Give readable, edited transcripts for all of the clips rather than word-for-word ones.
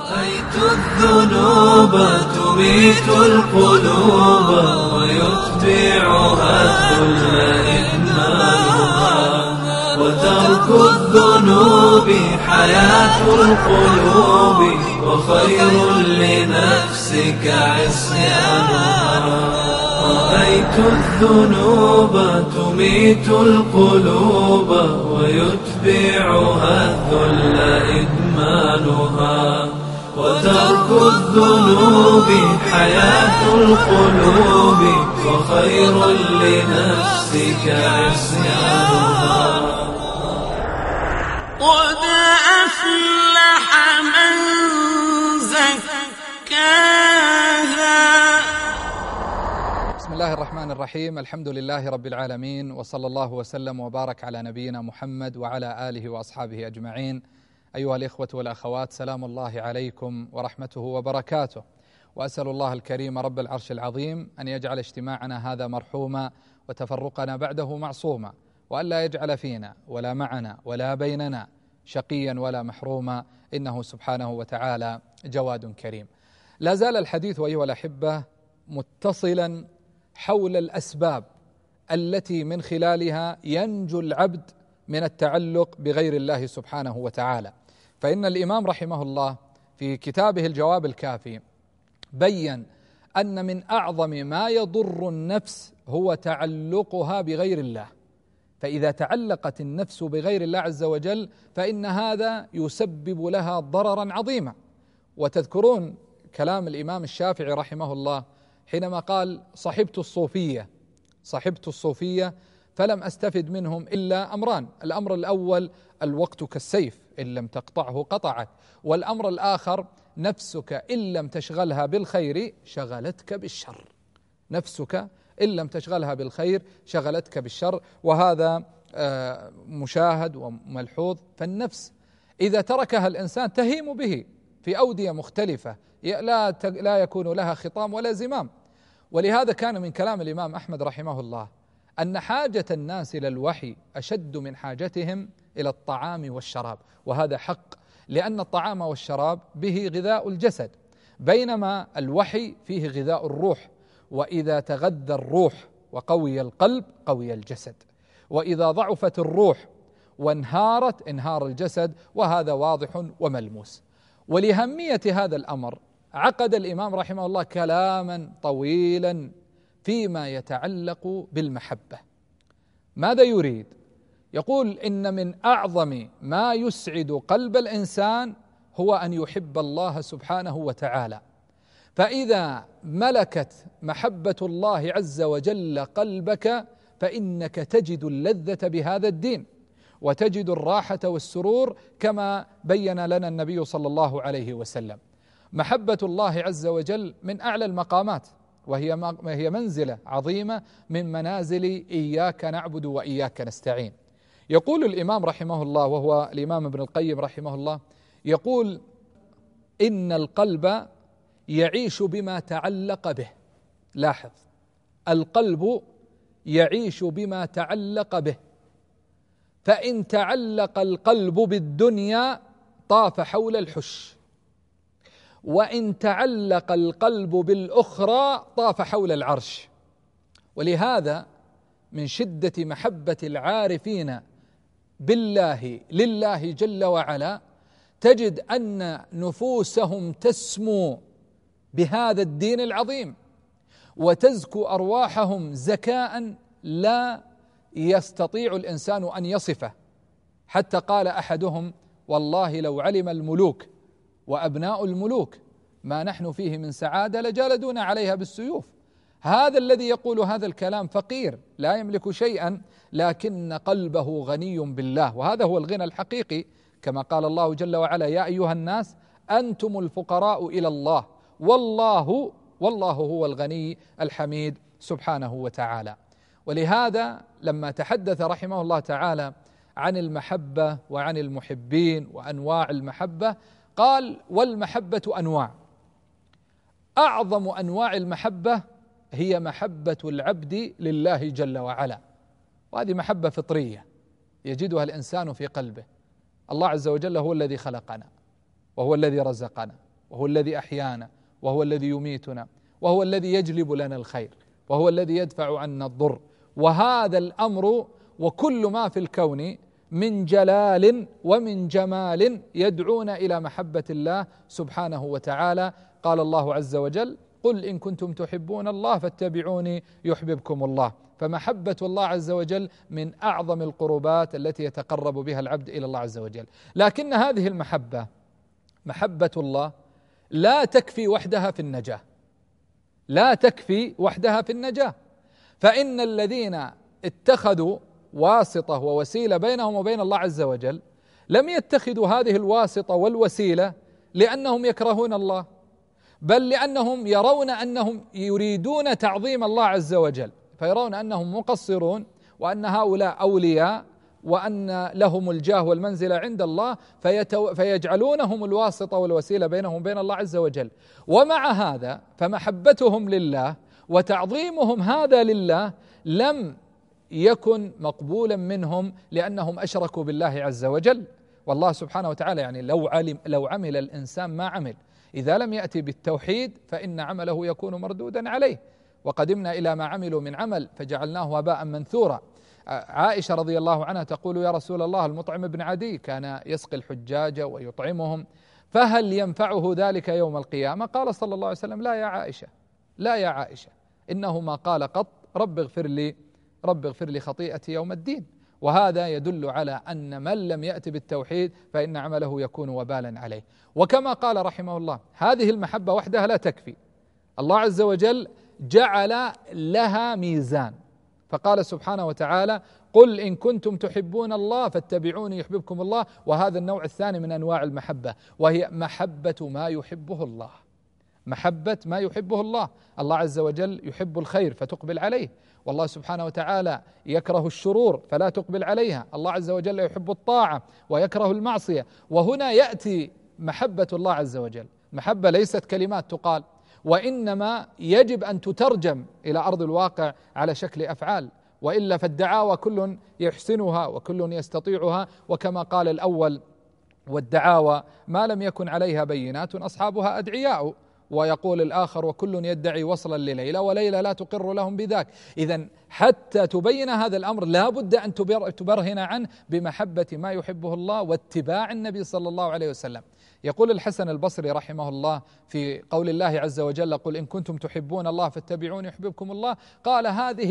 رأيت الذنوب تميت القلوب ويتبعها الذل إدمانها، وترك الذنوب حياة القلوب وخير لنفسك عصيانها. رأيت الذنوب تميت القلوب ويتبعها الذل إدمانها، وترك الذنوب حياة القلوب وخير لنفسك عصيانها. قد أفلح من زكاها. بسم الله الرحمن الرحيم. الحمد لله رب العالمين، وصلى الله وسلم وبارك على نبينا محمد وعلى آله وأصحابه أجمعين. أيها الإخوة والأخوات، سلام الله عليكم ورحمته وبركاته، وأسأل الله الكريم رب العرش العظيم أن يجعل اجتماعنا هذا مرحوما وتفرقنا بعده معصوما، وأن لا يجعل فينا ولا معنا ولا بيننا شقيا ولا محروما، إنه سبحانه وتعالى جواد كريم. لا زال الحديث أيها الأحبة متصلا حول الأسباب التي من خلالها ينجو العبد من التعلق بغير الله سبحانه وتعالى. فإن الإمام رحمه الله في كتابه الجواب الكافي بيّن أن من أعظم ما يضر النفس هو تعلقها بغير الله، فإذا تعلقت النفس بغير الله عز وجل فإن هذا يسبب لها ضررا عظيما. وتذكرون كلام الإمام الشافعي رحمه الله حينما قال: صحبت الصوفية فلم أستفد منهم إلا أمران: الأمر الأول الوقت كالسيف إن لم تقطعه قطعك، والأمر الآخر نفسك إن لم تشغلها بالخير شغلتك بالشر. نفسك إن لم تشغلها بالخير شغلتك بالشر، وهذا مشاهد وملحوظ. فالنفس إذا تركها الإنسان تهيم به في أودية مختلفة لا يكون لها خطام ولا زمام. ولهذا كان من كلام الإمام أحمد رحمه الله أن حاجة الناس إلى الوحي أشد من حاجتهم إلى الطعام والشراب، وهذا حق، لأن الطعام والشراب به غذاء الجسد، بينما الوحي فيه غذاء الروح. وإذا تغذى الروح وقوي القلب قوي الجسد، وإذا ضعفت الروح وانهارت انهار الجسد، وهذا واضح وملموس. ولأهمية هذا الأمر عقد الإمام رحمه الله كلاما طويلا فيما يتعلق بالمحبة. ماذا يريد؟ يقول: إن من أعظم ما يسعد قلب الإنسان هو أن يحب الله سبحانه وتعالى، فإذا ملكت محبة الله عز وجل قلبك فإنك تجد اللذة بهذا الدين، وتجد الراحة والسرور كما بين لنا النبي صلى الله عليه وسلم. محبة الله عز وجل من أعلى المقامات، وهي منزلة عظيمة من منازل إياك نعبد وإياك نستعين. يقول الإمام رحمه الله، وهو الإمام ابن القيم رحمه الله، يقول: إن القلب يعيش بما تعلق به. لاحظ، القلب يعيش بما تعلق به، فإن تعلق القلب بالدنيا طاف حول الحش، وإن تعلق القلب بالأخرى طاف حول العرش. ولهذا من شدة محبة العارفين بالله لله جل وعلا تجد أن نفوسهم تسمو بهذا الدين العظيم، وتزكو أرواحهم زكاء لا يستطيع الإنسان أن يصفه. حتى قال أحدهم: والله لو علم الملوك وأبناء الملوك ما نحن فيه من سعادة لجالدونا عليها بالسيوف. هذا الذي يقول هذا الكلام فقير لا يملك شيئا، لكن قلبه غني بالله، وهذا هو الغنى الحقيقي، كما قال الله جل وعلا: يا أيها الناس أنتم الفقراء إلى الله والله هو الغني الحميد سبحانه وتعالى. ولهذا لما تحدث رحمه الله تعالى عن المحبة وعن المحبين وأنواع المحبة قال: والمحبة أنواع، أعظم أنواع المحبة هي محبة العبد لله جل وعلا، وهذه محبة فطرية يجدها الإنسان في قلبه. الله عز وجل هو الذي خلقنا، وهو الذي رزقنا، وهو الذي أحيانا، وهو الذي يميتنا، وهو الذي يجلب لنا الخير، وهو الذي يدفع عنا الضر. وهذا الأمر وكل ما في الكون من جلال ومن جمال يدعون إلى محبة الله سبحانه وتعالى. قال الله عز وجل: قل إن كنتم تحبون الله فاتبعوني يحببكم الله. فمحبة الله عز وجل من أعظم القربات التي يتقرب بها العبد إلى الله عز وجل. لكن هذه المحبة، محبة الله، لا تكفي وحدها في النجاة، لا تكفي وحدها في النجاة. فإن الذين اتخذوا واسطة ووسيلة بينهم وبين الله عز وجل لم يتخذوا هذه الواسطة والوسيلة لأنهم يكرهون الله، بل لأنهم يرون أنهم يريدون تعظيم الله عز وجل، فيرون أنهم مقصرون وأن هؤلاء أولياء وأن لهم الجاه والمنزلة عند الله، فيجعلونهم الواسطة والوسيلة بينهم وبين الله عز وجل. ومع هذا فمحبتهم لله وتعظيمهم هذا لله لم يكن مقبولا منهم لأنهم أشركوا بالله عز وجل. والله سبحانه وتعالى يعني لو عمل الإنسان ما عمل، إذا لم يأتي بالتوحيد فإن عمله يكون مردودا عليه. وقدمنا إلى ما عملوا من عمل فجعلناه هباء منثورا. عائشة رضي الله عنها تقول: يا رسول الله، المطعم بن عدي كان يسقي الحجاج ويطعمهم، فهل ينفعه ذلك يوم القيامة؟ قال صلى الله عليه وسلم: لا يا عائشة، لا يا عائشة، إنه ما قال قط رب اغفر لي خطيئتي يوم الدين. وهذا يدل على أن من لم يأتي بالتوحيد فإن عمله يكون وبالا عليه. وكما قال رحمه الله: هذه المحبة وحدها لا تكفي، الله عز وجل جعل لها ميزان، فقال سبحانه وتعالى: قل إن كنتم تحبون الله فاتبعوني يحببكم الله. وهذا النوع الثاني من أنواع المحبة، وهي محبة ما يحبه الله، محبة ما يحبه الله. الله عز وجل يحب الخير فتقبل عليه، والله سبحانه وتعالى يكره الشرور فلا تقبل عليها. الله عز وجل يحب الطاعة ويكره المعصية. وهنا يأتي محبة الله عز وجل. محبة ليست كلمات تقال، وإنما يجب أن تترجم إلى أرض الواقع على شكل أفعال، وإلا فالدعاوى كل يحسنها وكل يستطيعها، وكما قال الأول: والدعاوى ما لم يكن عليها بينات أصحابها أدعياء. ويقول الآخر: وكل يدعي وصلا لليلى وليلى لا تقر لهم بذاك. إذن حتى تبين هذا الأمر لا بد أن تبرهن عنه بمحبة ما يحبه الله واتباع النبي صلى الله عليه وسلم. يقول الحسن البصري رحمه الله في قول الله عز وجل: قل إن كنتم تحبون الله فاتبعوني يحببكم الله، قال: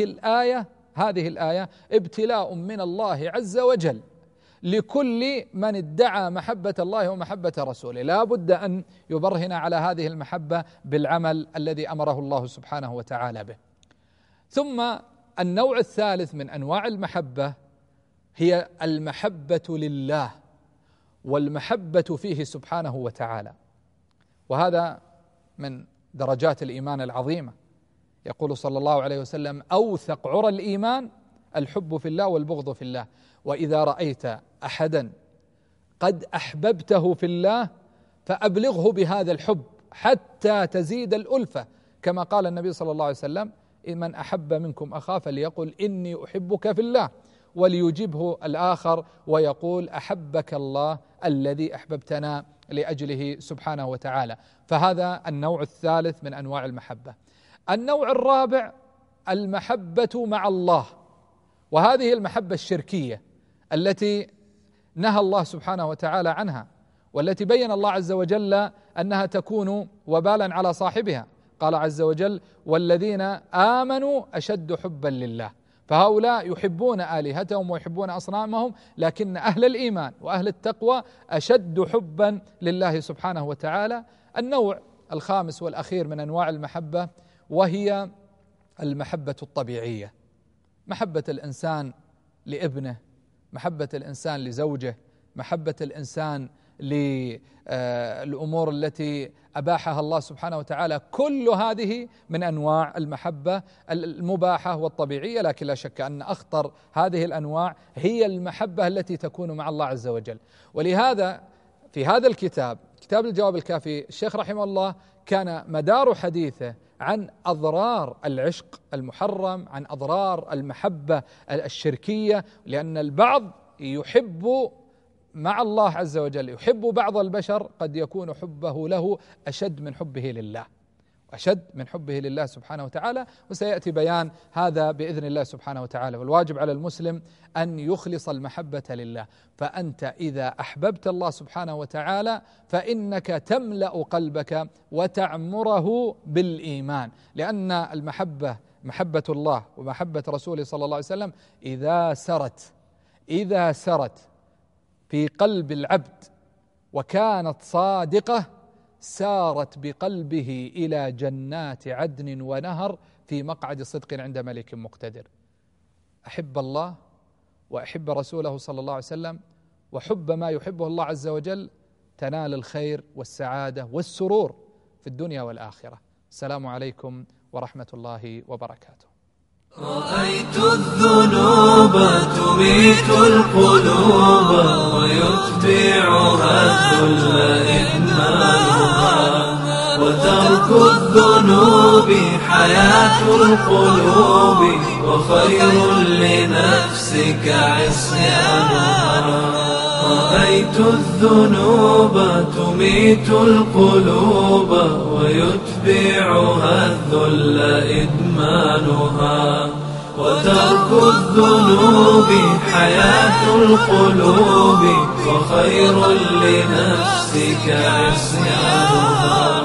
هذه الآية ابتلاء من الله عز وجل لكل من ادعى محبة الله ومحبة رسوله. لا بد أن يبرهن على هذه المحبة بالعمل الذي أمره الله سبحانه وتعالى به. ثم النوع الثالث من أنواع المحبة هي المحبة لله والمحبة فيه سبحانه وتعالى، وهذا من درجات الإيمان العظيمة. يقول صلى الله عليه وسلم: أوثق عرى الإيمان الحب في الله والبغض في الله. وإذا رأيت أحدا قد أحببته في الله فأبلغه بهذا الحب حتى تزيد الألفة، كما قال النبي صلى الله عليه وسلم: من أحب منكم أخاه فليقل إني أحبك في الله، وليجبه الآخر ويقول: أحبك الله الذي أحببتنا لأجله سبحانه وتعالى. فهذا النوع الثالث من أنواع المحبة. النوع الرابع المحبة مع الله، وهذه المحبة الشركية التي نهى الله سبحانه وتعالى عنها، والتي بين الله عز وجل أنها تكون وبالا على صاحبها. قال عز وجل: والذين آمنوا أشد حبا لله. فهؤلاء يحبون آلهتهم ويحبون أصنامهم، لكن أهل الإيمان وأهل التقوى أشد حبا لله سبحانه وتعالى. النوع الخامس والأخير من أنواع المحبة وهي المحبة الطبيعية، محبة الإنسان لابنه، محبة الإنسان لزوجه، محبة الإنسان للأمور التي أباحها الله سبحانه وتعالى. كل هذه من أنواع المحبة المباحة والطبيعية، لكن لا شك أن أخطر هذه الأنواع هي المحبة التي تكون مع الله عز وجل. ولهذا في هذا الكتاب، كتاب الجواب الكافي، الشيخ رحمه الله كان مدار حديثه عن أضرار العشق المحرم، عن أضرار المحبة الشركية، لأن البعض يحب مع الله عز وجل يحب بعض البشر قد يكون حبه له أشد من حبه لله، أشد من حبه لله سبحانه وتعالى، وسيأتي بيان هذا بإذن الله سبحانه وتعالى. والواجب على المسلم أن يخلص المحبة لله، فأنت إذا أحببت الله سبحانه وتعالى فإنك تملأ قلبك وتعمره بالإيمان، لأن المحبة محبة الله ومحبة رسوله صلى الله عليه وسلم إذا سرت في قلب العبد وكانت صادقة سارت بقلبه إلى جنات عدن ونهر في مقعد صدق عند ملك مقتدر. أحب الله وأحب رسوله صلى الله عليه وسلم، وحب ما يحبه الله عز وجل، تنال الخير والسعادة والسرور في الدنيا والآخرة. السلام عليكم ورحمة الله وبركاته. رأيت الذنوب تميت القلوب ويتبعها الذل إدمانها، وترك الذنوب حياة القلوب وخير لنفسك عصيانها. رأيت الذنوب تميت القلوب ويتبعها الذل إدمانها، وترك الذنوب حياة القلوب وخير لنفسك عصيانها.